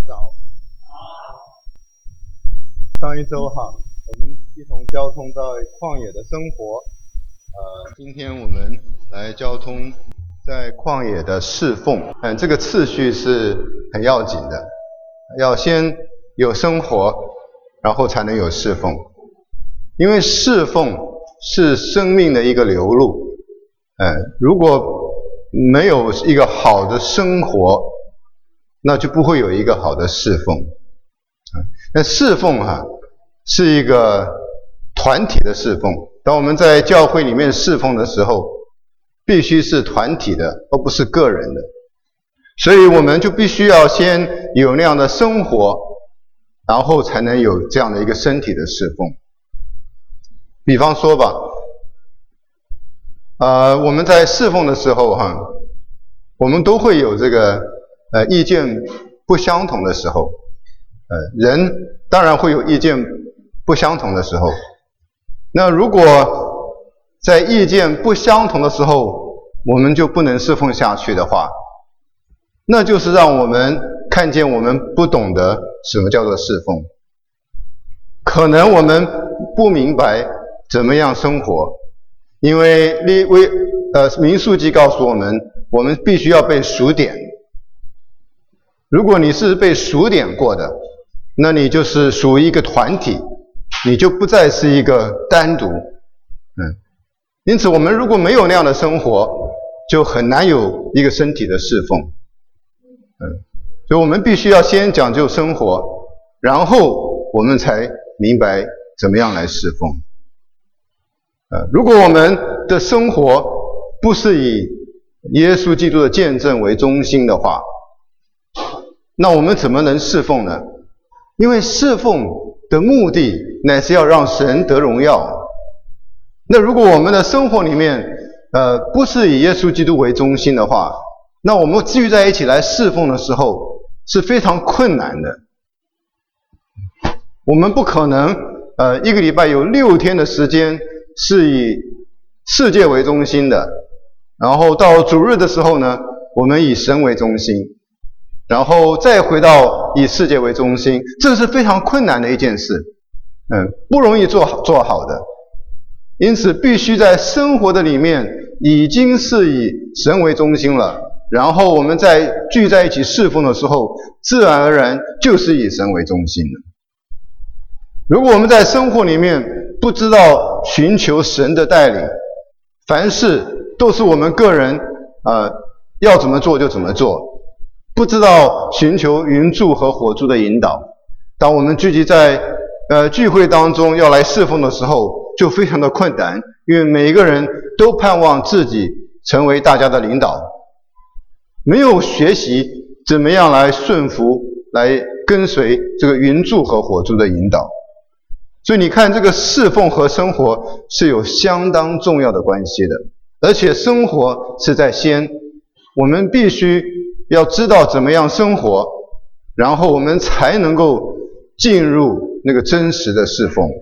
早。上一周哈，我们一同交通到旷野的生活。今天我们来交通在旷野的侍奉。这个次序是很要紧的，要先有生活，然后才能有侍奉。因为侍奉是生命的一个流露。如果没有一个好的生活，那就不会有一个好的侍奉。那侍奉是一个团体的侍奉。当我们在教会里面侍奉的时候，必须是团体的，而不是个人的。所以我们就必须要先有那样的生活，然后才能有这样的一个身体的侍奉。比方说吧，我们在侍奉的时候我们都会有这个意见不相同的时候。人当然会有意见不相同的时候。那如果在意见不相同的时候，我们就不能侍奉下去的话，那就是让我们看见我们不懂得什么叫做侍奉。可能我们不明白怎么样生活，因为民数记告诉我们，我们必须要被数点。如果你是被数点过的，那你就是属于一个团体，你就不再是一个单独。因此我们如果没有那样的生活，就很难有一个身体的侍奉。所以我们必须要先讲究生活，然后我们才明白怎么样来侍奉。如果我们的生活不是以耶稣基督的见证为中心的话，那我们怎么能侍奉呢？因为侍奉的目的乃是要让神得荣耀。那如果我们的生活里面不是以耶稣基督为中心的话，那我们聚在一起来侍奉的时候是非常困难的。我们不可能一个礼拜有6天的时间是以世界为中心的，然后到主日的时候呢，我们以神为中心，然后再回到以世界为中心，这是非常困难的一件事。不容易做好的。因此必须在生活的里面已经是以神为中心了，然后我们在聚在一起侍奉的时候，自然而然就是以神为中心的。如果我们在生活里面不知道寻求神的带领，凡事都是我们个人要怎么做就怎么做，不知道寻求云柱和火柱的引导，当我们聚集在聚会当中要来侍奉的时候，就非常的困难，因为每一个人都盼望自己成为大家的领导，没有学习怎么样来顺服，来跟随这个云柱和火柱的引导。所以你看，这个侍奉和生活是有相当重要的关系的，而且生活是在先，我们必须要知道怎么样生活，然后我们才能够进入那个真实的侍奉。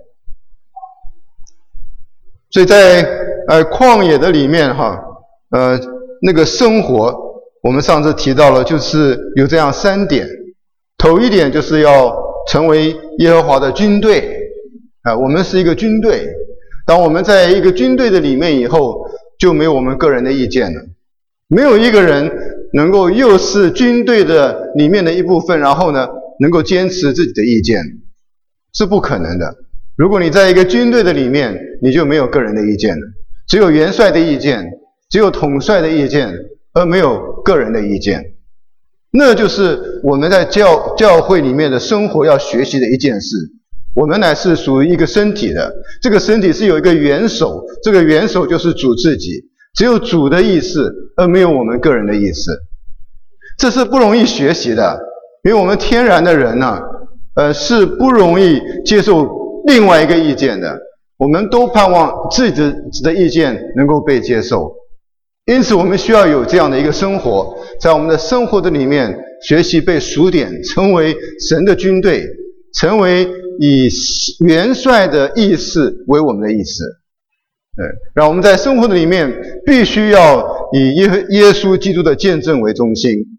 所以在旷野的里面那个生活，我们上次提到了，就是有这样3点。头一点就是要成为耶和华的军队。我们是一个军队。当我们在一个军队的里面以后，就没有我们个人的意见了。没有一个人能够又是军队的里面的一部分，然后呢能够坚持自己的意见，是不可能的。如果你在一个军队的里面，你就没有个人的意见了，只有元帅的意见，只有统帅的意见，而没有个人的意见。那就是我们在教会里面的生活要学习的一件事。我们乃是属于一个身体的，这个身体是有一个元首，这个元首就是主自己，只有主的意思，而没有我们个人的意思。这是不容易学习的，因为我们天然的人是不容易接受另外一个意见的，我们都盼望自己的意见能够被接受。因此我们需要有这样的一个生活，在我们的生活的里面学习被数点，成为神的军队，成为以元帅的意思为我们的意思。让我们在生活的里面必须要以耶稣基督的见证为中心，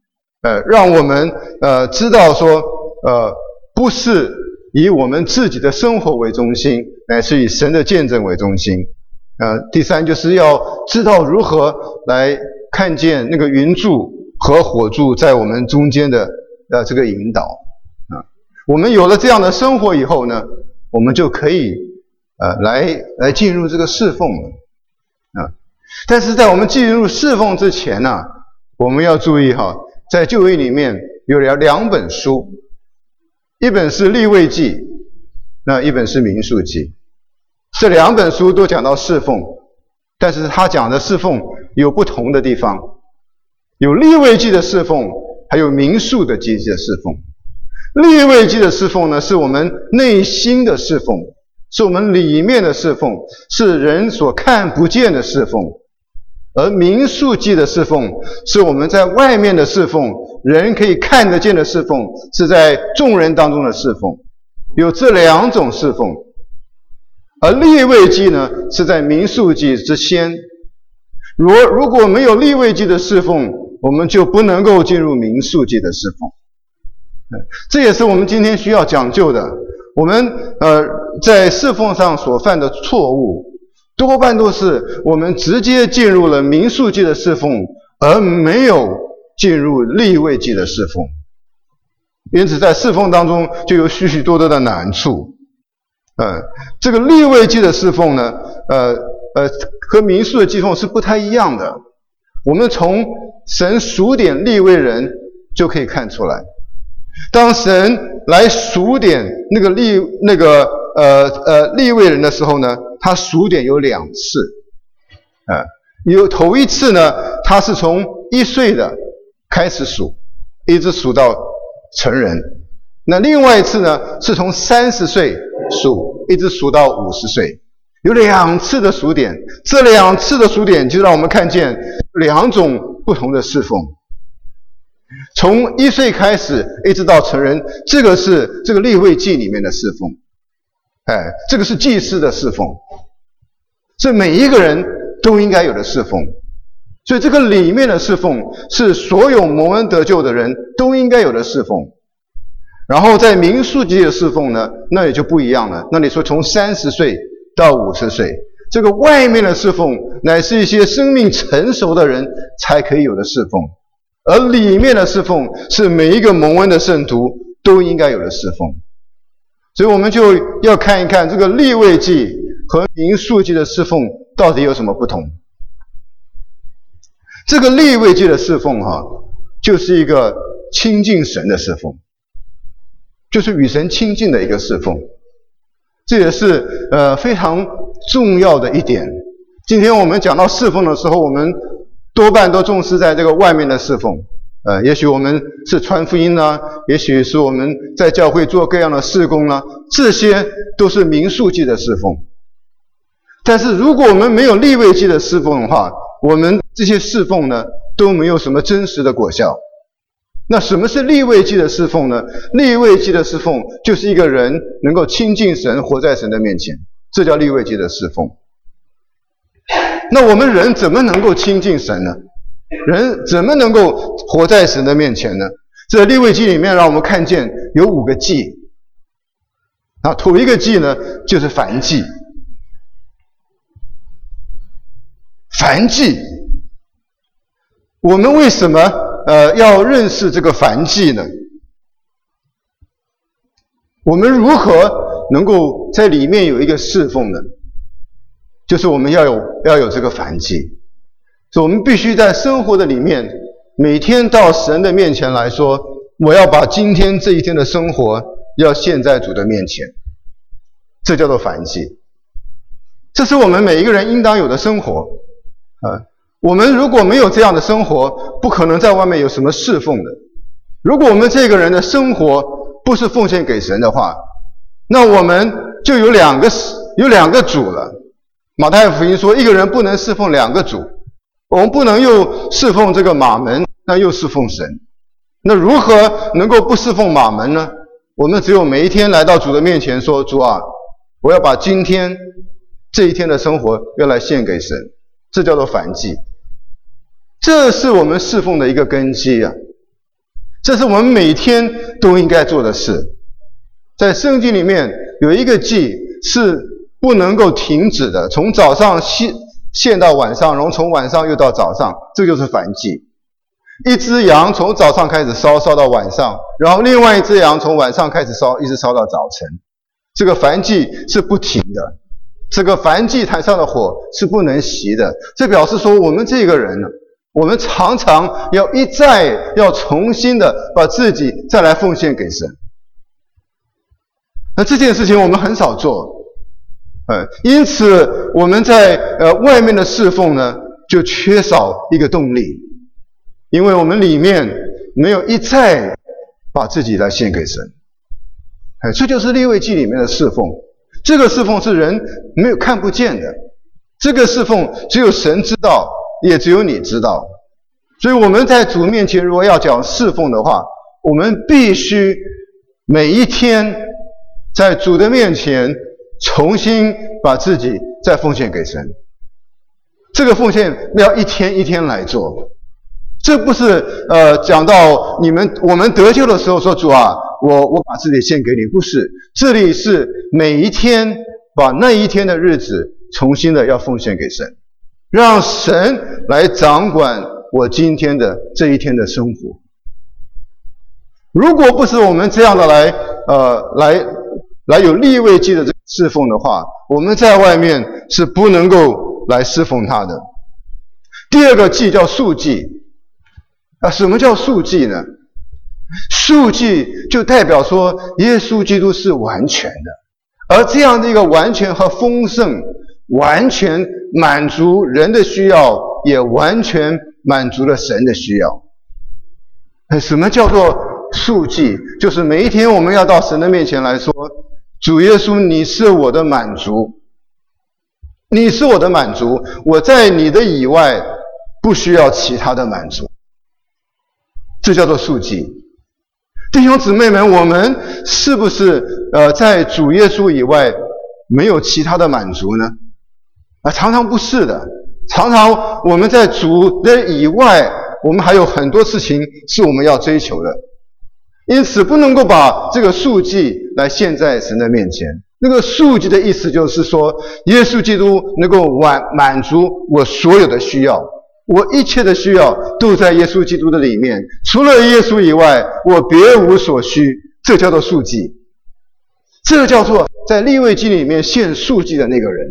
让我们知道说不是以我们自己的生活为中心，乃是以神的见证为中心。第三就是要知道如何来看见那个云柱和火柱在我们中间的这个引导。我们有了这样的生活以后呢，我们就可以来进入这个侍奉了。但是在我们进入侍奉之前呢，我们要注意在旧约里面有两本书，一本是利未记，一本是民数记。这两本书都讲到侍奉，但是他讲的侍奉有不同的地方，有利未记的侍奉，还有民数的记的侍奉。利未记的侍奉呢，是我们内心的侍奉，是我们里面的侍奉，是人所看不见的侍奉。而民数记的侍奉是我们在外面的侍奉，人可以看得见的侍奉，是在众人当中的侍奉。有这两种侍奉。而利未记呢，是在民数记之先。如果没有利未记的侍奉，我们就不能够进入民数记的侍奉。这也是我们今天需要讲究的。我们在侍奉上所犯的错误，多半都是我们直接进入了民数记的侍奉，而没有进入利未记的侍奉。因此在侍奉当中就有许许多多的难处。这个利未记的侍奉呢，和民数的祭奉是不太一样的。我们从神数点利未人就可以看出来，当神来数点那个利未人的时候呢，他数点有2次。头一次呢，他是从1岁的开始数，一直数到成人。那另外一次呢，是从30岁数，一直数到50岁。有2次的数点，这2次的数点就让我们看见2种不同的侍奉。从1岁开始一直到成人，这个是这个利未记里面的侍奉。这个是祭司的侍奉，这每一个人都应该有的侍奉。所以这个里面的侍奉是所有蒙恩得救的人都应该有的侍奉。然后在民数记的侍奉呢，那也就不一样了。那你说从30岁到50岁，这个外面的侍奉乃是一些生命成熟的人才可以有的侍奉，而里面的侍奉是每一个蒙恩的圣徒都应该有的侍奉。所以我们就要看一看这个利未记和民数记的侍奉到底有什么不同。这个利未记的侍奉就是一个亲近神的侍奉，就是与神亲近的一个侍奉。这也是非常重要的一点。今天我们讲到侍奉的时候，我们多半都重视在这个外面的侍奉。也许我们是传福音啦，也许是我们在教会做各样的事工啦，这些都是民数记的侍奉。但是如果我们没有利未记的侍奉的话，我们这些侍奉呢都没有什么真实的果效。那什么是利未记的侍奉呢？利未记的侍奉就是一个人能够亲近神，活在神的面前，这叫利未记的侍奉。那我们人怎么能够亲近神呢？人怎么能够活在神的面前呢？这利未记里面让我们看见有5个祭。头一个祭呢就是燔祭。燔祭，我们为什么要认识这个燔祭呢？我们如何能够在里面有一个侍奉呢？就是我们要有这个燔祭。所以我们必须在生活的里面，每天到神的面前来说，我要把今天这一天的生活要献在主的面前，这叫做燔祭。这是我们每一个人应当有的生活。我们如果没有这样的生活，不可能在外面有什么侍奉的。如果我们这个人的生活不是奉献给神的话，那我们就有两个主了。马太福音说，一个人不能侍奉2个主。我们不能又侍奉这个马门，那又侍奉神。那如何能够不侍奉马门呢？我们只有每一天来到主的面前说，主啊，我要把今天这一天的生活要来献给神，这叫做燔祭。这是我们侍奉的一个根基啊。 这是我们每天都应该做的事。在圣经里面有一个祭是不能够停止的，从早上献到晚上，然后从晚上又到早上，这就是燔祭。一只羊从早上开始烧到晚上，然后另外一只羊从晚上开始烧，一直烧到早晨。这个燔祭是不停的，这个燔祭坛上的火是不能熄的。这表示说我们这个人呢，我们常常要重新的把自己再来奉献给神。那这件事情我们很少做，因此我们在外面的侍奉呢，就缺少一个动力，因为我们里面没有一再把自己来献给神。这就是利未记里面的侍奉。这个侍奉是人没有看不见的，这个侍奉只有神知道，也只有你知道。所以我们在主面前如果要讲侍奉的话，我们必须每一天在主的面前重新把自己再奉献给神。这个奉献要一天一天来做。这不是讲到我们得救的时候说主啊，我把自己献给你，不是。这里是每一天把那一天的日子重新的要奉献给神，让神来掌管我今天的这一天的生活。如果不是我们这样的来有利未记的这个侍奉的话，我们在外面是不能够来侍奉他的。第二个祭叫赎祭。什么叫赎祭呢？赎祭就代表说耶稣基督是完全的，而这样的一个完全和丰盛，完全满足人的需要，也完全满足了神的需要。什么叫做赎祭？就是每一天我们要到神的面前来说，主耶稣，你是我的满足，你是我的满足，我在你的以外不需要其他的满足。这叫做赎祭。弟兄姊妹们，我们是不是在主耶稣以外没有其他的满足呢？常常不是的。常常我们在主的以外，我们还有很多事情是我们要追求的。因此不能够把这个赎祭来献在神的面前。那个赎祭的意思就是说，耶稣基督能够满足我所有的需要，我一切的需要都在耶稣基督的里面，除了耶稣以外，我别无所需。这叫做赎祭，这叫做在利未记里面献赎祭的那个人。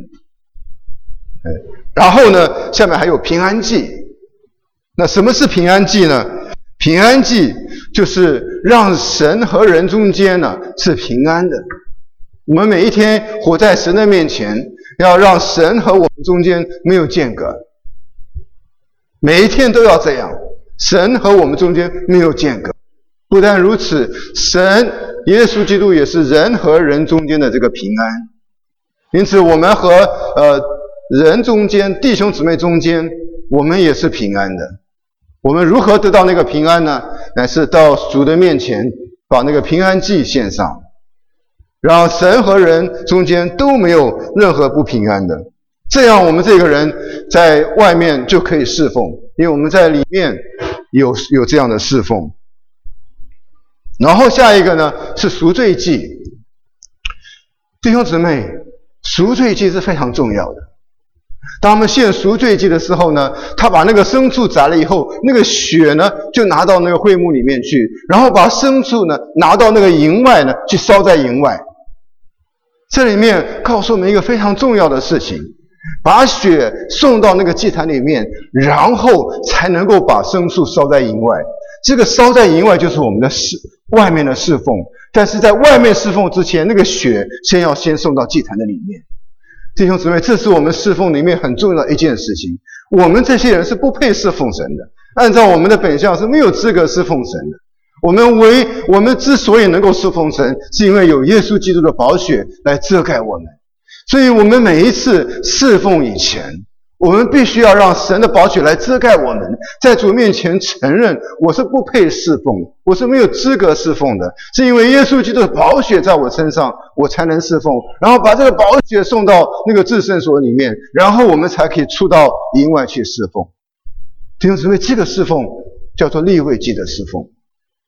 然后呢，下面还有平安祭。那什么是平安祭呢？平安祭就是让神和人中间呢是平安的。我们每一天活在神的面前，要让神和我们中间没有间隔。每一天都要这样，神和我们中间没有间隔。不但如此，耶稣基督也是人和人中间的这个平安。因此我们和人中间，弟兄姊妹中间，我们也是平安的。我们如何得到那个平安呢？乃是到主的面前，把那个平安祭献上，让神和人中间都没有任何不平安的。这样我们这个人在外面就可以侍奉，因为我们在里面有这样的侍奉。然后下一个呢是赎罪祭。弟兄姊妹，赎罪祭是非常重要的。当我们献赎罪祭的时候呢，他把那个牲畜宰了以后，那个血呢就拿到那个会幕里面去，然后把牲畜呢拿到那个营外呢去烧在营外。这里面告诉我们一个非常重要的事情，把血送到那个祭坛里面，然后才能够把牲畜烧在营外。这个烧在营外就是我们的外面的侍奉，但是在外面侍奉之前，那个血要先送到祭坛的里面。弟兄姊妹，这是我们侍奉里面很重要的一件事情。我们这些人是不配侍奉神的，按照我们的本相是没有资格侍奉神的。我们之所以能够侍奉神，是因为有耶稣基督的宝血来遮盖我们。所以我们每一次侍奉以前，我们必须要让神的宝血来遮盖我们，在主面前承认我是不配侍奉的，我是没有资格侍奉的，是因为耶稣基督的宝血在我身上，我才能侍奉，然后把这个宝血送到那个至圣所里面，然后我们才可以出到营外去侍奉。弟兄姊妹，这个侍奉叫做利未记的侍奉。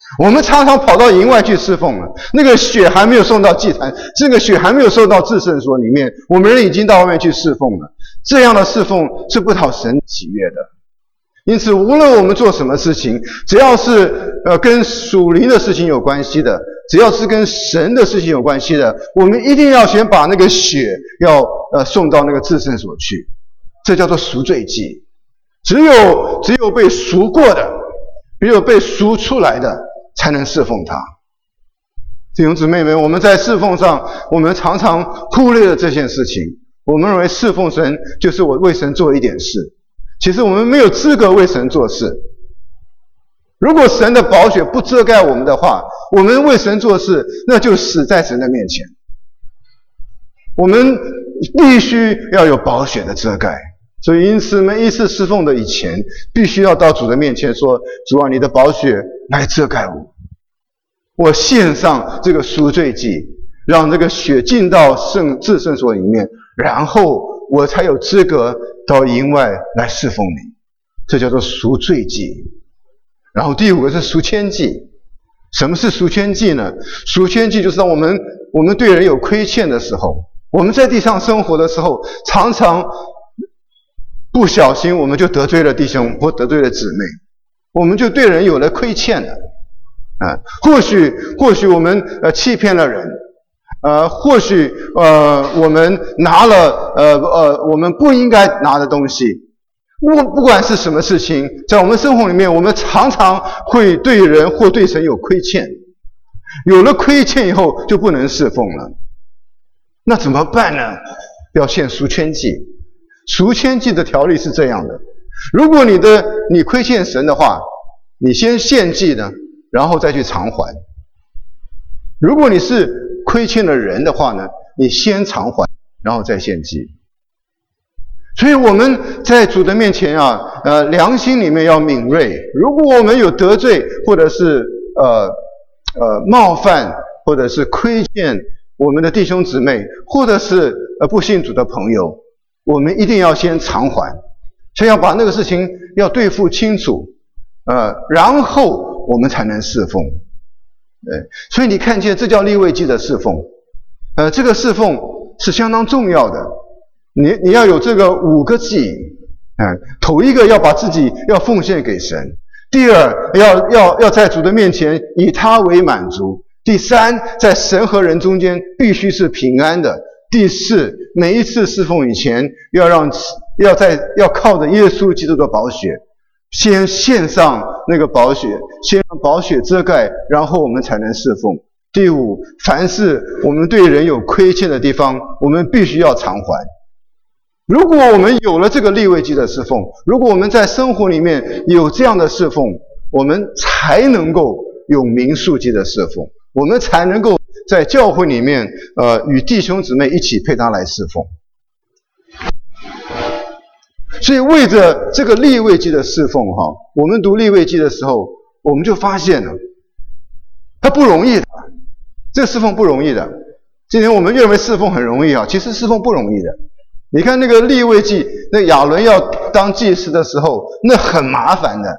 我们常常跑到营外去侍奉了，那个血还没有送到祭坛，这个血还没有送到至圣所里面，我们人已经到外面去侍奉了。这样的侍奉是不讨神喜悦的。因此，无论我们做什么事情，只要是跟属灵的事情有关系的，只要是跟神的事情有关系的，我们一定要先把那个血要送到那个至圣所去，这叫做赎罪祭。只有被赎过的，只有被赎出来的，才能侍奉他。弟兄姊妹们，我们在侍奉上，我们常常忽略了这件事情。我们认为侍奉神就是我为神做一点事，其实我们没有资格为神做事。如果神的宝血不遮盖我们的话，我们为神做事，那就死在神的面前。我们必须要有宝血的遮盖。所以因此每一次侍奉的以前，必须要到主的面前说，主啊，你的宝血来遮盖我，我献上这个赎罪祭，让这个血进到至圣所里面，然后我才有资格到营外来侍奉你。这叫做赎罪祭。然后第五个是赎愆祭。什么是赎愆祭呢？赎愆祭就是当我们对人有亏欠的时候，我们在地上生活的时候，常常不小心我们就得罪了弟兄或得罪了姊妹，我们就对人有了亏欠了。或许我们欺骗了人，或许我们拿了我们不应该拿的东西。不管是什么事情，在我们生活里面，我们常常会对人或对神有亏欠。有了亏欠以后，就不能侍奉了。那怎么办呢？要献赎愆祭。赎愆祭的条例是这样的：如果你亏欠神的话，你先献祭呢，然后再去偿还。如果你是亏欠了人的话呢，你先偿还，然后再献祭。所以我们在主的面前良心里面要敏锐。如果我们有得罪，或者是冒犯，或者是亏欠我们的弟兄姊妹，或者是不信主的朋友，我们一定要先偿还，先要把那个事情要对付清楚，然后我们才能侍奉。所以你看见这叫利未记的侍奉。这个侍奉是相当重要的。你要有这个5个祭。头一个要把自己要奉献给神，第二要在主的面前以他为满足，第三在神和人中间必须是平安的，第四每一次侍奉以前要靠着耶稣基督的宝血先献上那个宝血，先让宝血遮盖，然后我们才能侍奉。第五，凡是我们对人有亏欠的地方，我们必须要偿还。如果我们有了这个利未记的侍奉，如果我们在生活里面有这样的侍奉，我们才能够有民数记的侍奉，我们才能够在教会里面与弟兄姊妹一起配搭来侍奉。所以为着这个利未记的侍奉我们读利未记的时候，我们就发现了它不容易的，这个侍奉不容易的。今天我们认为侍奉很容易其实侍奉不容易的。你看那个利未记，那亚伦要当祭司的时候，那很麻烦的。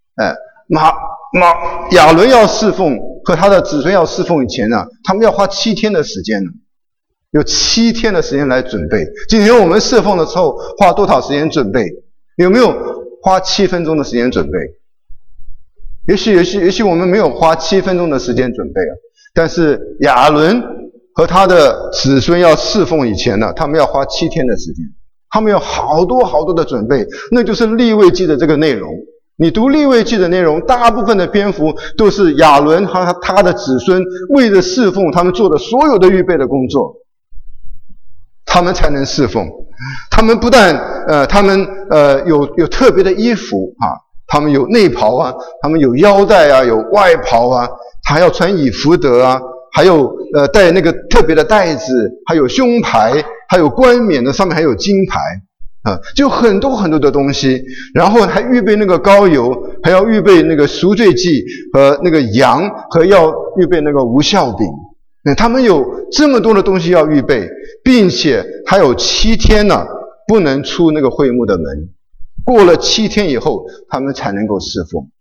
亚伦要侍奉和他的子孙要侍奉以前呢，他们要花7天的时间呢，有7天的时间来准备。今天我们侍奉的时候花多少时间准备？有没有花7分钟的时间准备？也许我们没有花7分钟的时间准备但是亚伦和他的子孙要侍奉以前呢，他们要花7天的时间，他们有好多的准备，那就是利未记的这个内容。你读利未记的内容，大部分的篇幅都是亚伦和他的子孙为了侍奉他们做的所有的预备的工作，他们才能侍奉。他们不但他们有特别的衣服他们有内袍他们有腰带有外袍还要穿以弗得还有带那个特别的带子，还有胸牌，还有冠冕的上面还有金牌就很多的东西。然后还预备那个膏油，还要预备那个赎罪祭和那个羊，和要预备那个无酵饼。他们有这么多的东西要预备，并且还有7天呢不能出那个会幕的门。过了7天以后，他们才能够侍奉。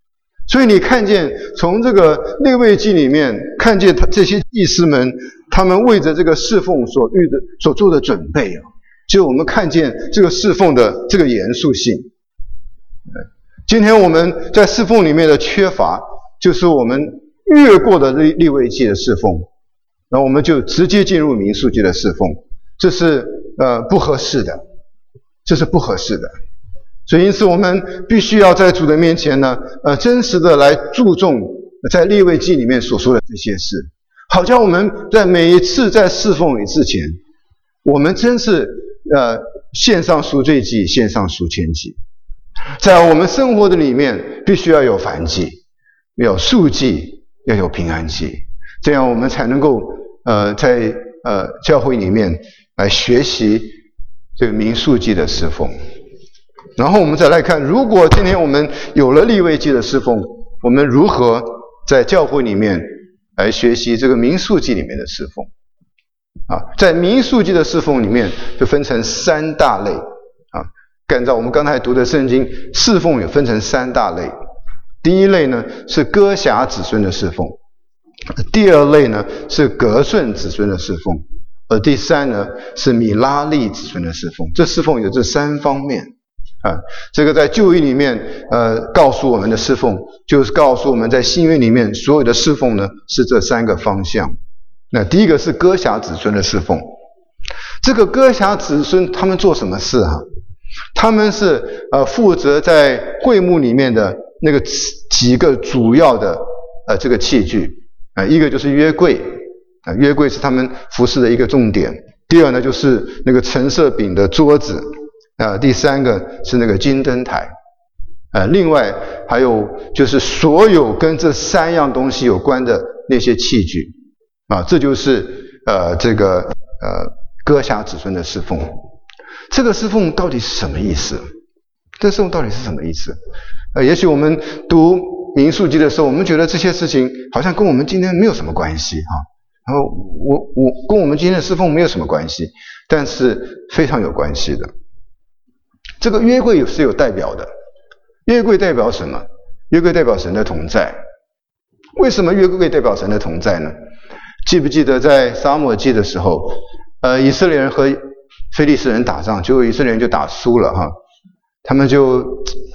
所以你看见从这个利未记里面看见这些祭司们他们为着这个侍奉所做的准备啊，就我们看见这个侍奉的这个严肃性。今天我们在侍奉里面的缺乏，就是我们越过的利未记的侍奉，然后我们就直接进入民数记的侍奉，这是不合适的，这是不合适的。所以因此我们必须要在主的面前呢，真实的来注重在利未记里面所说的这些事，好叫我们在每一次在侍奉你之前，我们真是献上赎罪祭，献上赎愆祭。在我们生活的里面，必须要有燔祭，有素祭，要有平安祭，这样我们才能够在教会里面来学习这个民数记的侍奉。然后我们再来看，如果今天我们有了利未记的侍奉，我们如何在教会里面来学习这个民数记里面的侍奉啊？在民数记的侍奉里面就分成3大类啊。按照我们刚才读的圣经，侍奉也分成3大类。第一类呢是哥辖子孙的侍奉，第二类呢是革顺子孙的侍奉，而第三呢是米拉利子孙的侍奉。这侍奉有这3方面啊。这个在旧约里面告诉我们的侍奉，就是告诉我们在新约里面所有的侍奉呢是这3个方向。那第一个是哥辖子孙的侍奉，这个哥辖子孙他们做什么事啊？他们是负责在会幕里面的那个几个主要的这个器具一个就是约柜约柜是他们服事的一个重点。第二呢就是那个陈设饼的桌子第三个是那个金灯台另外还有就是所有跟这3样东西有关的那些器具这就是这个哥辖子孙的侍奉。这个侍奉到底是什么意思？这侍奉到底是什么意思？也许我们读民数记的时候，我们觉得这些事情好像跟我们今天没有什么关系然后我跟我们今天的侍奉没有什么关系，但是非常有关系的。这个约柜是有代表的，约柜代表什么？约柜代表神的同在。为什么约柜代表神的同在呢？记不记得在撒母耳记的时候，以色列人和非利士人打仗，结果以色列人就打输了他们就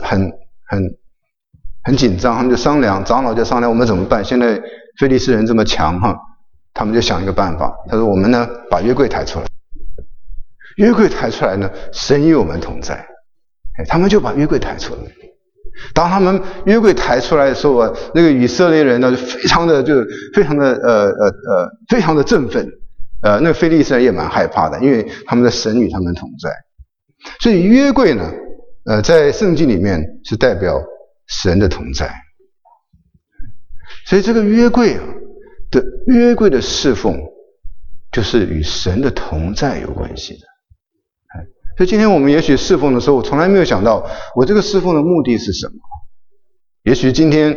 很紧张，他们就商量，长老就商量我们怎么办？现在非利士人这么强他们就想一个办法，他说我们呢把约柜抬出来，约柜抬出来呢，神与我们同在，他们就把约柜抬出来。当他们约柜抬出来的时候那个以色列人呢就非常的振奋。那个非利士人也蛮害怕的，因为他们的神与他们同在。所以约柜呢在圣经里面是代表神的同在。所以这个约柜的侍奉就是与神的同在有关系的。所以今天我们也许侍奉的时候，我从来没有想到我这个侍奉的目的是什么。也许今天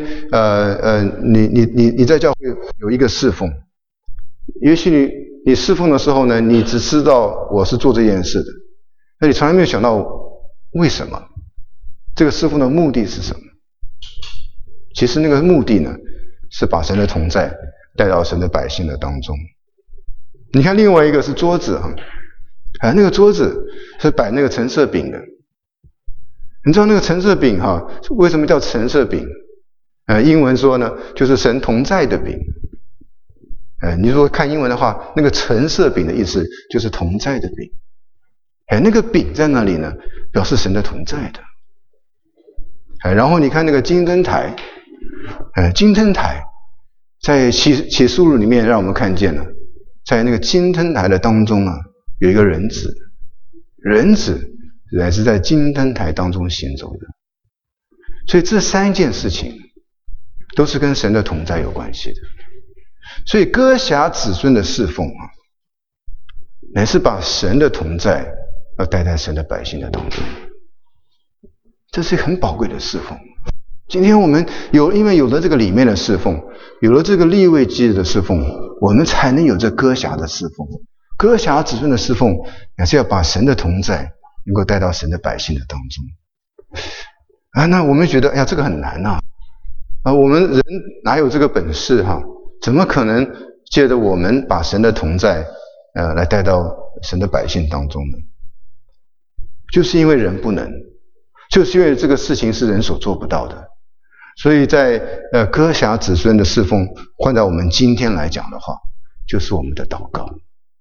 你在教会有一个侍奉，也许你侍奉的时候呢，你只知道我是做这件事的，那你从来没有想到为什么这个侍奉的目的是什么。其实那个目的呢是把神的同在带到神的百姓的当中。你看另外一个是桌子那个桌子是摆那个陈设饼的。你知道那个陈设饼为什么叫陈设饼？英文说呢就是神同在的饼。你如果看英文的话，那个陈设饼的意思就是同在的饼。那个饼在那里呢，表示神的同在的。然后你看那个金灯台，金灯台在启示录里面让我们看见了，在那个金灯台的当中有一个人子，人子乃是在金灯台当中行走的。所以这3件事情都是跟神的同在有关系的。所以哥辖子孙的侍奉乃是把神的同在要带在神的百姓的当中，这是很宝贵的侍奉。今天我们因为有了这个里面的侍奉，有了这个利未记的侍奉，我们才能有这哥辖的侍奉。哥辖子孙的侍奉乃是要把神的同在能够带到神的百姓的当中那我们觉得这个很难我们人哪有这个本事哈？怎么可能借着我们把神的同在来带到神的百姓当中呢？就是因为人不能，就是因为这个事情是人所做不到的。所以在哥辖子孙的侍奉，换在我们今天来讲的话，就是我们的祷告。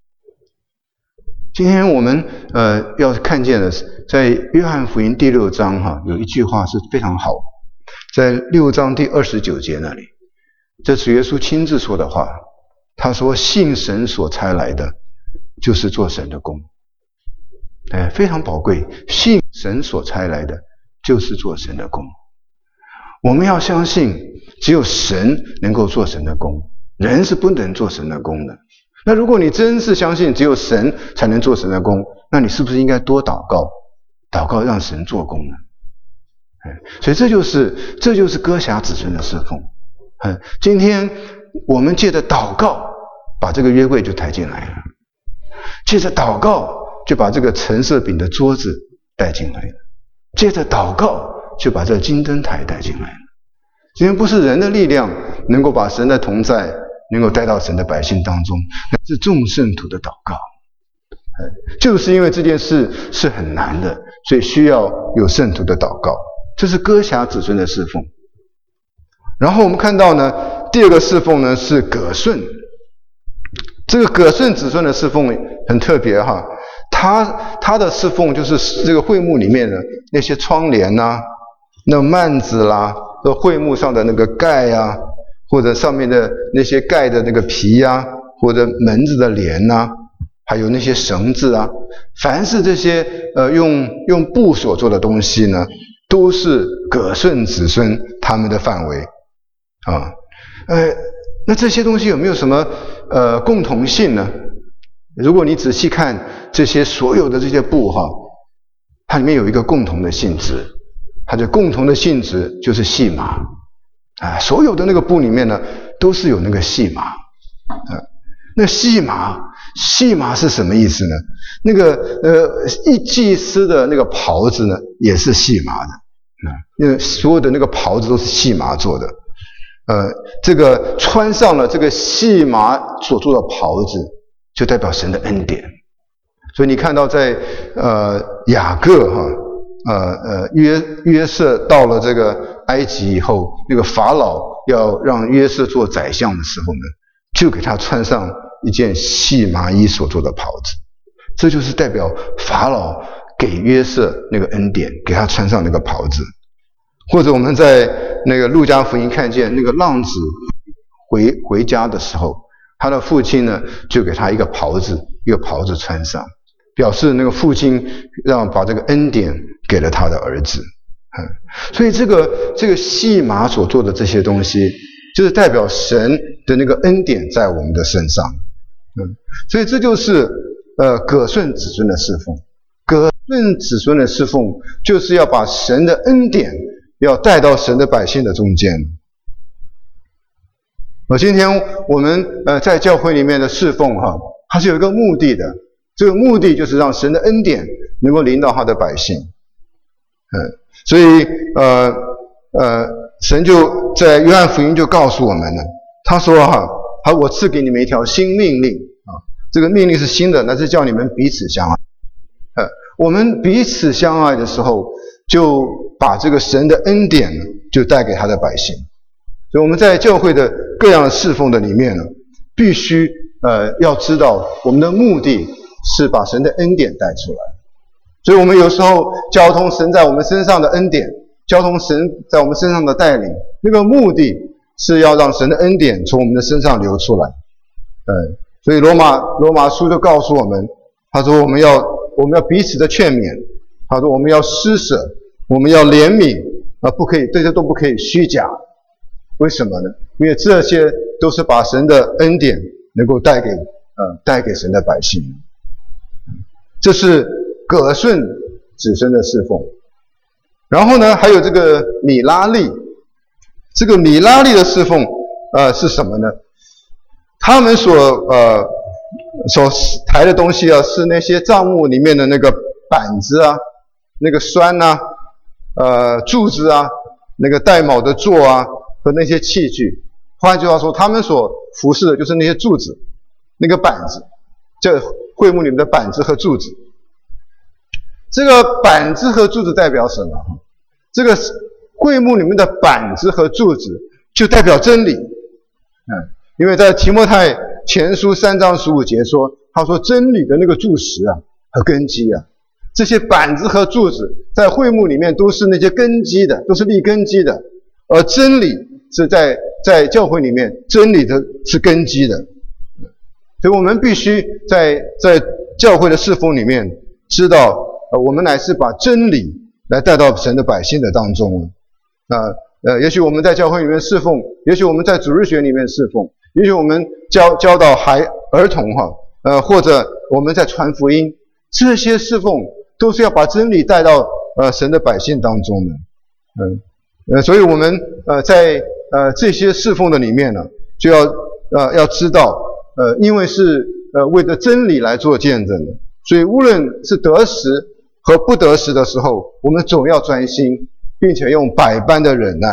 今天我们要看见的是，在约翰福音第6章有一句话是非常好，在6章第29节那里，这主耶稣亲自说的话，他说信神所差来的就是做神的工。非常宝贵，信神所差来的就是做神的工。我们要相信只有神能够做神的工，人是不能做神的工的。那如果你真是相信只有神才能做神的工，那你是不是应该多祷告，祷告让神做工呢？所以这就是哥辖子孙的侍奉。今天我们借着祷告把这个约柜就抬进来了，借着祷告就把这个陈设饼的桌子带进来了，借着祷告就把这个金灯台带进来了。今天不是人的力量能够把神的同在能够带到神的百姓当中，那是众圣徒的祷告。就是因为这件事是很难的，所以需要有圣徒的祷告。这是哥辖子孙的侍奉。然后我们看到呢，第二个侍奉呢是葛顺。这个葛顺子孙的侍奉很特别哈，他的侍奉就是这个会幕里面的那些窗帘啊，那幔子啦，这会幕上的那个盖啊，或者上面的那些盖的那个皮啊，或者门子的帘啊，还有那些绳子啊，凡是这些用布所做的东西呢，都是葛顺子孙他们的范围啊。那这些东西有没有什么共同性呢？如果你仔细看这些所有的这些布它里面有一个共同的性质，它的共同的性质就是细麻所有的那个布里面呢都是有那个细麻那细麻是什么意思呢？那个一祭司的那个袍子呢也是细麻的因为所有的那个袍子都是细麻做的这个穿上了这个细麻所做的袍子，就代表神的恩典。所以你看到在雅各约瑟到了这个埃及以后，那个法老要让约瑟做宰相的时候呢，就给他穿上一件细麻衣所做的袍子，这就是代表法老给约瑟那个恩典，给他穿上那个袍子。或者我们在那个路加福音看见那个浪子回家的时候，他的父亲呢就给他一个袍子穿上，表示那个父亲把这个恩典给了他的儿子所以这个细麻所做的这些东西，就是代表神的那个恩典在我们的身上所以这就是葛顺子孙的侍奉。葛顺子孙的侍奉就是要把神的恩典要带到神的百姓的中间。今天我们在教会里面的侍奉它是有一个目的的，这个目的就是让神的恩典能够临到他的百姓所以神就在约翰福音就告诉我们了，他说我赐给你们一条新命令这个命令是新的，那是叫你们彼此相爱我们彼此相爱的时候，就把这个神的恩典就带给他的百姓。所以我们在教会的各样的侍奉的里面呢，必须要知道我们的目的是把神的恩典带出来。所以我们有时候交通神在我们身上的恩典，交通神在我们身上的带领，那个目的是要让神的恩典从我们的身上流出来所以罗马书就告诉我们，他说我们要彼此的劝勉，他说我们要施舍，我们要怜悯不可以，这些都不可以虚假。为什么呢？因为这些都是把神的恩典能够带给神的百姓。这是葛顺子孙的侍奉。然后呢，还有这个米拉利。这个米拉利的侍奉是什么呢？他们所抬的东西是那些帐幕里面的那个板子那个栓柱子那个带卯的座和那些器具。换句话说，他们所服侍的就是那些柱子、那个板子，这会幕里面的板子和柱子。这个板子和柱子代表什么？这个会幕里面的板子和柱子就代表真理。因为在提摩太前书3章15节说，他说真理的那个柱石啊和根基啊，这些板子和柱子在会幕里面都是那些根基的，都是立根基的，而真理是在教会里面，真理的是根基的。所以我们必须在教会的侍奉里面知道，我们乃是把真理来带到神的百姓的当中。也许我们在教会里面侍奉，也许我们在主日学里面侍奉，也许我们教导儿童或者我们在传福音，这些侍奉都是要把真理带到神的百姓当中的。所以我们在这些侍奉的里面呢，就要知道，因为是为了真理来做见证的，所以无论是得时和不得时的时候，我们总要专心，并且用百般的忍耐。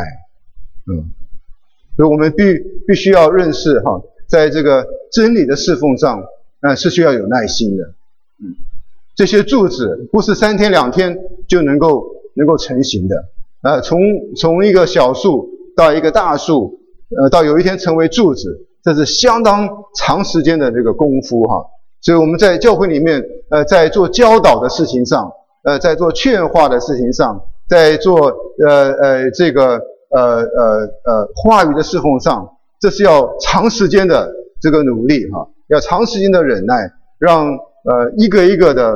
所以我们必须要认识在这个真理的侍奉上，是需要有耐心的。这些柱子不是3天2天就能够成型的。从一个小树到一个大树，到有一天成为柱子，这是相当长时间的这个功夫所以我们在教会里面，在做教导的事情上，在做劝化的事情上，在做这个话语的侍奉上，这是要长时间的这个努力要长时间的忍耐，让一个一个的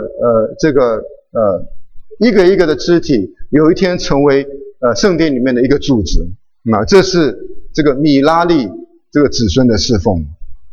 一个的肢体有一天成为圣殿里面的一个柱子。这是这个米拉利这个子孙的侍奉。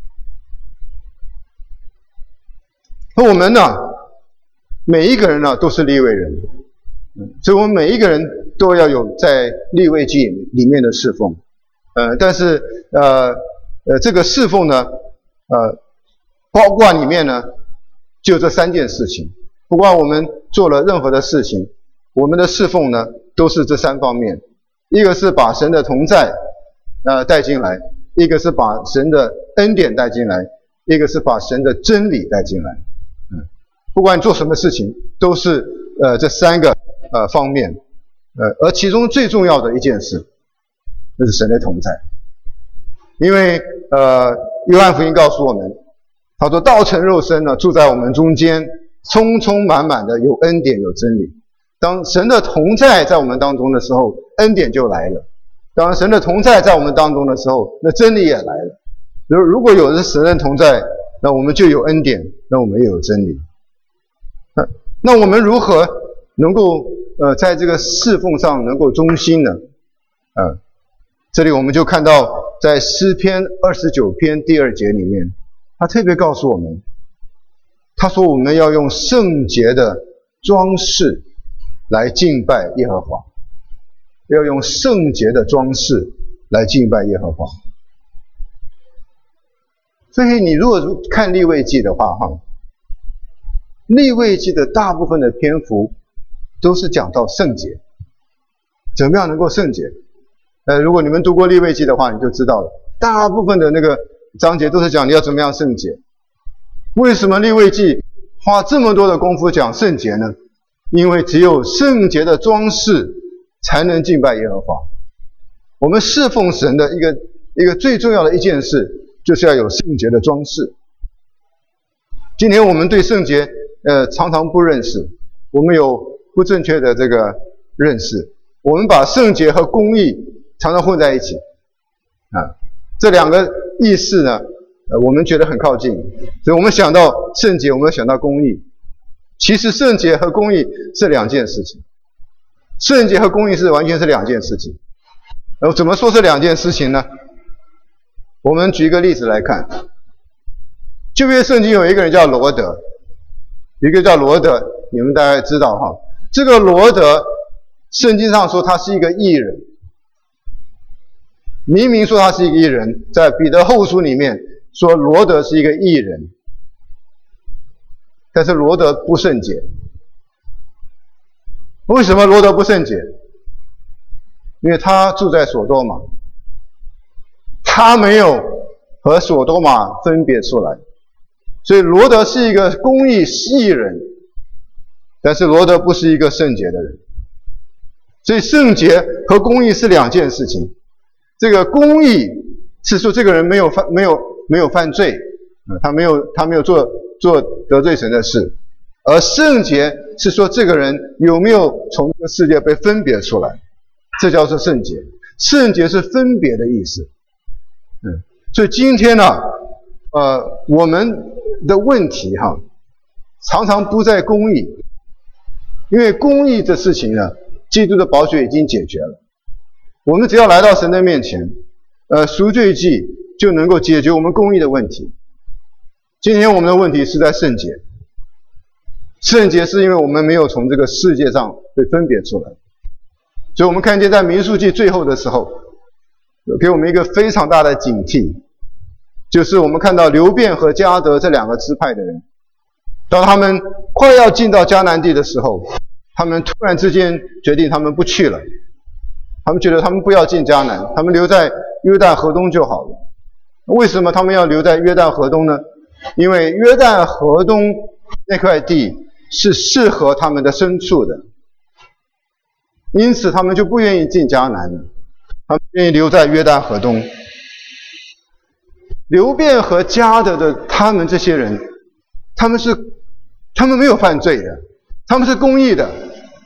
而我们呢，每一个人呢都是利未人，所以我们每一个人都要有在利未记里面的侍奉。但是这个侍奉呢，包括里面呢就这3件事情。不管我们做了任何的事情，我们的侍奉呢都是这3方面。一个是把神的同在带进来，一个是把神的恩典带进来，一个是把神的真理带进来。不管你做什么事情，都是这3个方面。而其中最重要的一件事，就是神的同在。因为约翰福音告诉我们，他说道成肉身呢，住在我们中间，充充满满的有恩典有真理。当神的同在在我们当中的时候，恩典就来了。当神的同在在我们当中的时候，那真理也来了。如果有神的同在，那我们就有恩典，那我们也有真理。那我们如何能够在这个侍奉上能够忠心呢？这里我们就看到在诗篇29篇第2节里面，他特别告诉我们，他说我们要用圣洁的装饰来敬拜耶和华，要用圣洁的装饰来敬拜耶和华。所以你如果看利未记的话利未记的大部分的篇幅都是讲到圣洁，怎么样能够圣洁。如果你们读过利未记的话，你就知道了，大部分的那个章节都是讲你要怎么样圣洁。为什么利未记花这么多的功夫讲圣洁呢？因为只有圣洁的装饰才能敬拜耶和华。我们侍奉神的一个最重要的一件事，就是要有圣洁的装饰。今天我们对圣洁常常不认识，我们有不正确的这个认识，我们把圣洁和公义常常混在一起这2个意思呢我们觉得很靠近，所以我们想到圣洁，我们想到公义。其实圣洁和公义是2件事情，圣洁和公义是完全是2件事情。怎么说是2件事情呢？我们举一个例子来看。旧约圣经有一个人叫罗德，一个叫罗德，你们大概知道这个罗德，圣经上说他是一个义人，明明说他是一个义人，在彼得后书里面说罗德是一个义人，但是罗德不圣洁。为什么罗德不圣洁？因为他住在所多玛， 他没有和所多玛分别出来。所以罗得是一个公义义人，但是罗得不是一个圣洁的人。所以圣洁和公义是两件事情。这个公义是说这个人没有犯罪，他没有做得罪神的事，而圣洁是说这个人有没有从这个世界被分别出来，这叫做圣洁。圣洁是分别的意思。所以今天呢，我们的问题常常不在公义，因为公义的事情呢，基督的宝血已经解决了。我们只要来到神的面前，赎罪祭就能够解决我们公义的问题。今天我们的问题是在圣洁，圣洁是因为我们没有从这个世界上被分别出来。所以我们看见在民数记最后的时候，给我们一个非常大的警惕，就是我们看到流便和迦得这两个支派的人，当他们快要进到迦南地的时候，他们突然之间决定他们不去了，他们觉得他们不要进迦南，他们留在约旦河东就好了。为什么他们要留在约旦河东呢？因为约旦河东那块地是适合他们的牲畜的，因此他们就不愿意进迦南了，他们愿意留在约旦河东。流便和迦得的他们这些人，他们没有犯罪的，他们是公义的，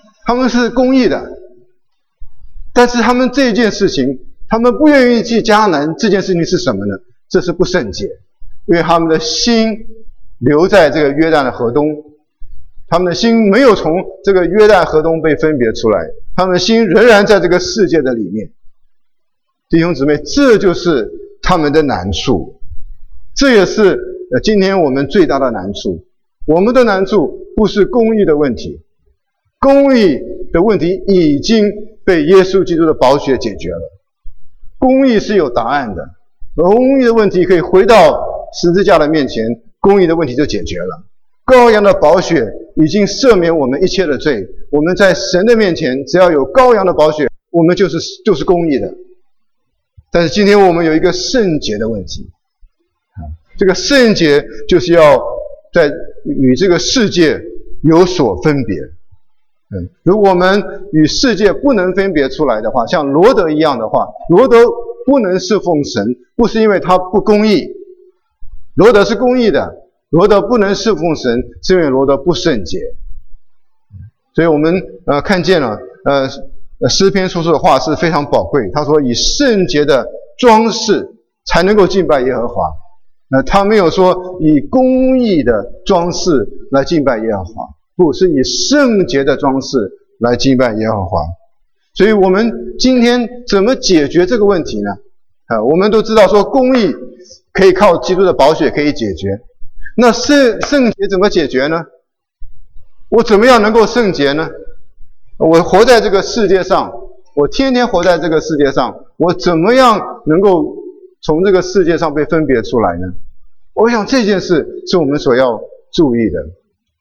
但是他们这件事情，他们不愿意进迦南，这件事情是什么呢？这是不圣洁，因为他们的心留在这个约旦的河东，他们的心没有从这个约旦河东被分别出来，他们的心仍然在这个世界的里面。弟兄姊妹，这就是他们的难处，这也是今天我们最大的难处。我们的难处不是公义的问题，公义的问题已经被耶稣基督的宝血解决了。公义是有答案的，公义的问题可以回到十字架的面前，公义的问题就解决了。羔羊的宝血已经赦免我们一切的罪，我们在神的面前，只要有羔羊的宝血，我们就是公义的。但是今天我们有一个圣洁的问题，这个圣洁就是要在与这个世界有所分别。如果我们与世界不能分别出来的话，像罗得一样的话，罗得不能侍奉神，不是因为他不公义，罗得是公义的，罗得不能侍奉神，是因为罗得不圣洁。所以我们看见了诗篇所说的话是非常宝贵，他说以圣洁的装饰才能够敬拜耶和华。他没有说以公义的装饰来敬拜耶和华，不是以圣洁的装饰来敬拜耶和华。所以我们今天怎么解决这个问题呢？我们都知道说公义可以靠基督的宝血可以解决，那圣洁怎么解决呢？我怎么样能够圣洁呢？我活在这个世界上，我天天活在这个世界上，我怎么样能够从这个世界上被分别出来呢？我想这件事是我们所要注意的。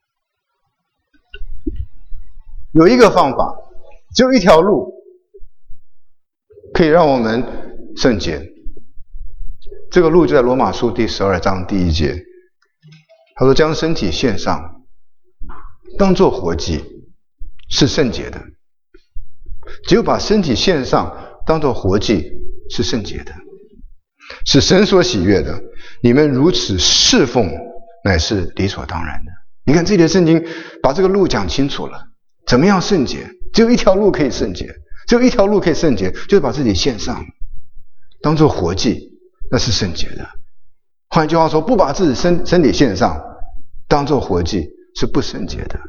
有一个方法，只有一条路可以让我们圣洁。这个路就在罗马书第12章第1节，他说将身体献上，当作活祭，是圣洁的。只有把身体献上当作活祭，是圣洁的，是神所喜悦的。你们如此侍奉，乃是理所当然的。你看这里的圣经把这个路讲清楚了，怎么样圣洁？只有一条路可以圣洁，只有一条路可以圣洁，就是把自己献上当作活祭，那是圣洁的。换句话说，不把自己身体献上当作活祭是不圣洁的。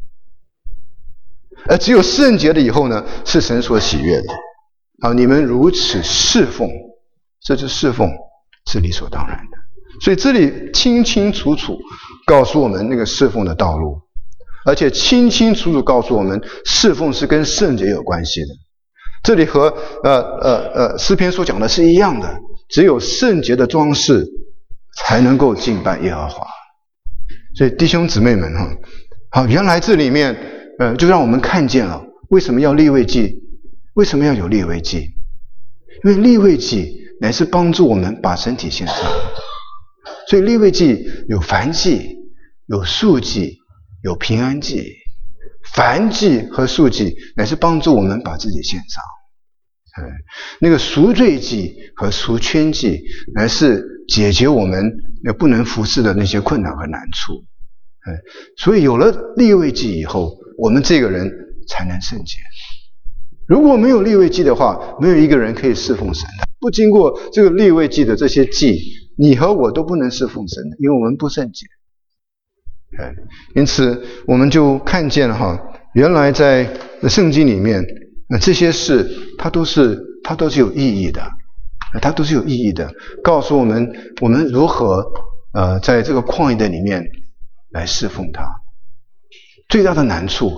而只有圣洁了以后呢，是神所喜悦的。你们如此侍奉，这是侍奉，是理所当然的。所以这里清清楚楚告诉我们那个侍奉的道路，而且清清楚楚告诉我们侍奉是跟圣洁有关系的。这里和诗篇所讲的是一样的，只有圣洁的装饰才能够敬拜耶和华。所以弟兄姊妹们原来这里面就让我们看见了为什么要立位祭，为什么要有立位祭。因为立位祭乃是帮助我们把身体献上。所以利未记有燔祭、有素祭、有平安祭。燔祭和素祭乃是帮助我们把自己献上。那个赎罪祭和赎愆祭乃是解决我们不能服侍的那些困难和难处。所以有了利未记以后，我们这个人才能圣洁。如果没有利未记的话，没有一个人可以侍奉神的。不经过这个利未记的这些祭，你和我都不能侍奉神的，因为我们不圣洁。因此我们就看见原来在圣经里面这些事它都是有意义的，它都是有意义的，告诉我们如何在这个旷野的里面来侍奉他。最大的难处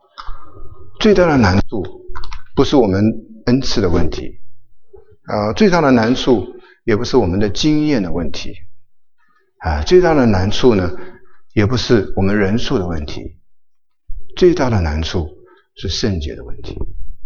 不是我们恩赐的问题，最大的难处也不是我们的经验的问题，最大的难处呢也不是我们人数的问题，最大的难处是圣洁的问题，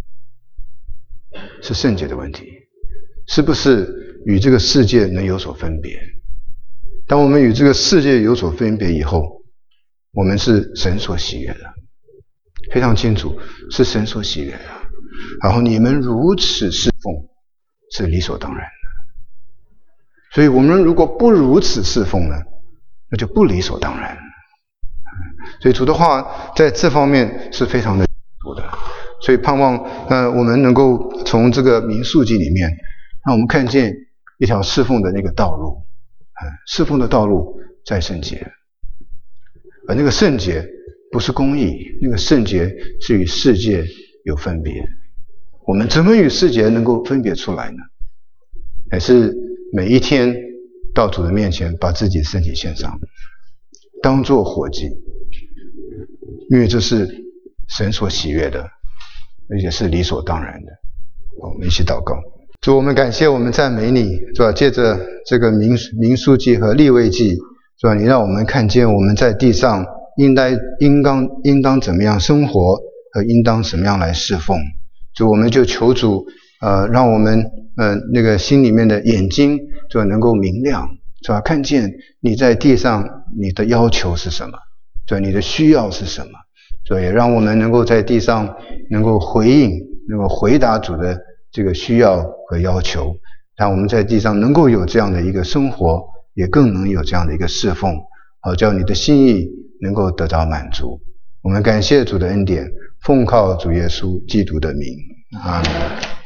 是圣洁的问题，是不是与这个世界能有所分别？当我们与这个世界有所分别以后，我们是神所喜悦的，非常清楚，是神所喜悦的。然后你们如此侍奉是理所当然的，所以我们如果不如此侍奉呢，那就不理所当然。所以主的话在这方面是非常的主的，所以盼望我们能够从这个民数记里面让我们看见一条侍奉的那个道路，侍奉的道路在圣洁，而那个圣洁不是公义，那个圣洁是与世界有分别。我们怎么与世界能够分别出来呢？乃是每一天到主的面前把自己的身体献上，当作火祭，因为这是神所喜悦的，而且是理所当然的。我们一起祷告。主，我们感谢，我们赞美你，是吧？借着这个民数记和利未记，是吧？你让我们看见我们在地上应当怎么样生活，和应当怎么样来侍奉。主，我们就求主让我们那个心里面的眼睛就能够明亮，是吧？看见你在地上你的要求是什么，是吧？你的需要是什么，所以也让我们能够在地上能够回应，能够回答主的这个需要和要求，让我们在地上能够有这样的一个生活，也更能有这样的一个侍奉，好叫你的心意能够得到满足。我们感谢主的恩典，奉靠主耶稣基督的名，阿们。